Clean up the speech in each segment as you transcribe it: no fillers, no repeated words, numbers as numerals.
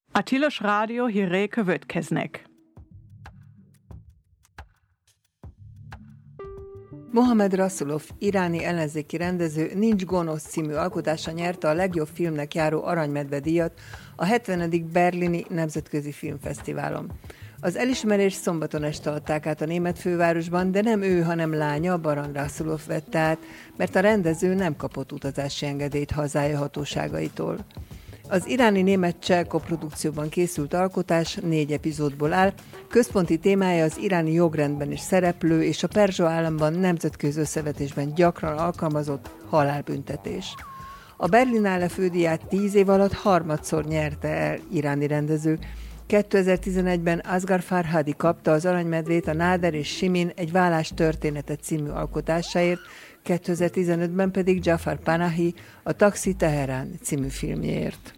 A Tilos Rádió hírei következnek. Mohamed Rasulov, iráni ellenzéki rendező Nincs gonosz című alkotása nyerte a legjobb filmnek járó Aranymedve díjat a 70. Berlini Nemzetközi Filmfesztiválon. Az elismerést szombaton este adták át a német fővárosban, de nem ő, hanem lánya, Baran Rasulov vette át, mert a rendező nem kapott utazási engedélyt hazája hatóságaitól. Az iráni-német-cseh koprodukcióban készült alkotás 4 epizódból áll, központi témája az iráni jogrendben is szereplő és a Perzsa államban nemzetközi összevetésben gyakran alkalmazott halálbüntetés. A Berlinale fődíját 10 év alatt harmadszor nyerte el iráni rendező. 2011-ben Asghar Farhadi kapta az Aranymedvét a Náder és Simin egy vállás története című alkotásáért, 2015-ben pedig Jafar Panahi a Taxi Teherán című filmjéért.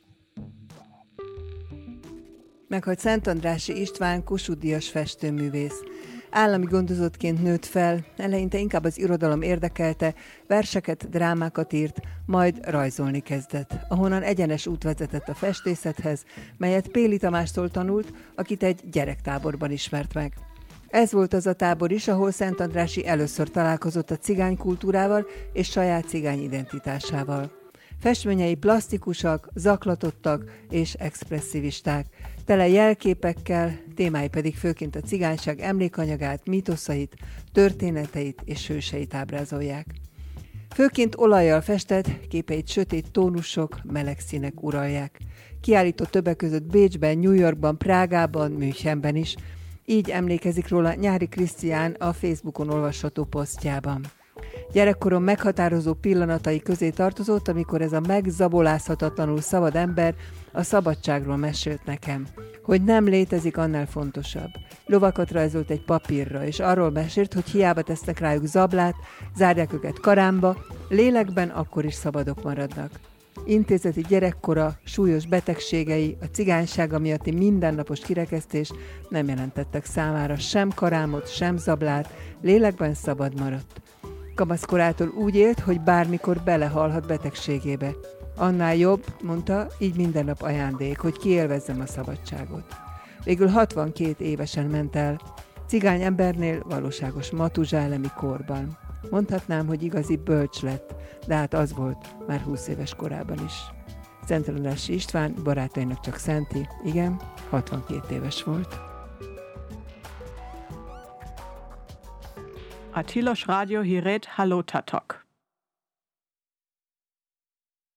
Meghalt Szentandrássy István, Kossuth-díjas festőművész. Állami gondozottként nőtt fel, eleinte inkább az irodalom érdekelte, verseket, drámákat írt, majd rajzolni kezdett, ahonnan egyenes út vezetett a festészethez, melyet Péli Tamástól tanult, akit egy gyerektáborban ismert meg. Ez volt az a tábor is, ahol Szentandrássy először találkozott a cigány kultúrával és saját cigány identitásával. Festményei plastikusak, zaklatottak és expresszivisták, tele jelképekkel, témái pedig főként a cigányság emlékanyagát, mítoszait, történeteit és hőseit ábrázolják. Főként olajjal festett, képeit sötét tónusok, meleg színek uralják. Kiállított többek között Bécsben, New Yorkban, Prágában, Münchenben is. Így emlékezik róla Nyári Krisztián a Facebookon olvasható posztjában. Gyerekkorom meghatározó pillanatai közé tartozott, amikor ez a megzabolázhatatlanul szabad ember a szabadságról mesélt nekem, hogy nem létezik annál fontosabb. Lovakat rajzolt egy papírra, és arról mesélt, hogy hiába tesznek rájuk zablát, zárják őket karámba, lélekben akkor is szabadok maradnak. Intézeti gyerekkora, súlyos betegségei, a cigánysága miatti mindennapos kirekesztés nem jelentettek számára sem karámot, sem zablát, lélekben szabad maradt. Kamaszkorától úgy élt, hogy bármikor belehalhat betegségébe. Annál jobb, mondta, így minden nap ajándék, hogy kiélvezzem a szabadságot. Végül 62 évesen ment el, cigány embernél valóságos matuzsálemi korban. Mondhatnám, hogy igazi bölcs lett, de hát az volt már 20 éves korában is. Szentandrássy István barátainak csak szenti, igen, 62 éves volt. A Tilos Rádió hírét hallottatok.